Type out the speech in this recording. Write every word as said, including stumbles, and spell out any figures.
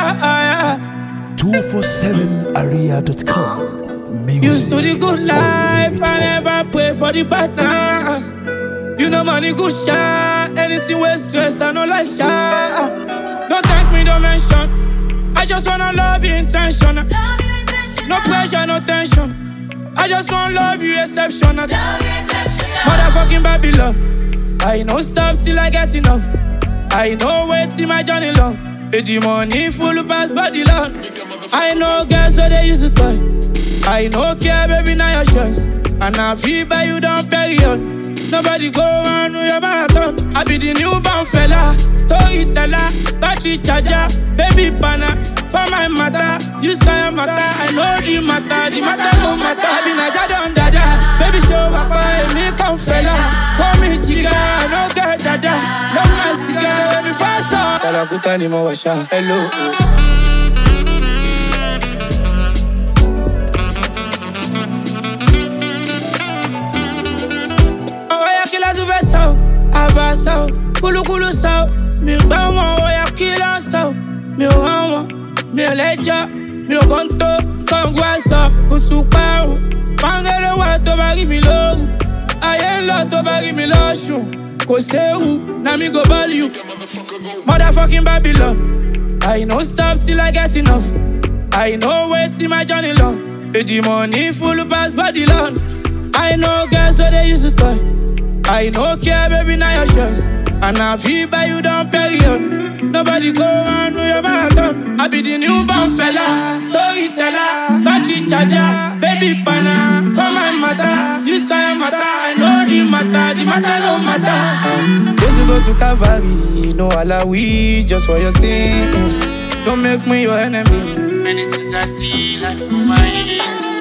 yeah. two forty-seven area dot com. Used to the good life, I never pray for the bad times. You know money good shot, anything with stress, I know like shot. Don't thank me, don't mention. I just wanna love you intentional. No pressure, no tension. I just wanna love you exceptional. Motherfucking Babylon. I know stop till I get enough. I know wait till my journey long. With the money full pass body long. I know girls where they used to toy. I know care baby now your choice. And I feel by you down period. Nobody go on with your marathon. I be the newborn fella, storyteller, battery charger, baby banner. For my matter, you sky matter. I know the matter, the matter no matter. I be Naja don dada, baby show up, me come fella. Call me chica, no girl dada. Love my cigar, baby fast up. Tell her good time, mo washa, hello. Abaso, kulu kulu sao, mi gba wọn oya kila sao, mi ò hàn wọn, mi ò lẹ́jọ́, mi ò kọ́ńtò, kọ́ńgó àṣọ, kùtù parun, pàǹgẹ́lẹ́ wà tó bá rí mi lóru, ayé ń lọ tó bá rí mi lọ́sùn, kò séwu, na mi go ball you, motherfucking Babylon, I no stop till I get enough, I no wait till my journey long, the money full pass body long, I know girls where they used to toy. I know care, baby, now your choice. And I feel by you down period. Nobody go on with your marathon. I be the newborn fella, storyteller, battery charger, baby banner. For my matter, you sky matter. I know the matter, the matter no matter. Just to go to Calvary, no alawi, just for your sins. Don't make me your enemy. Many things I see, life through my eyes.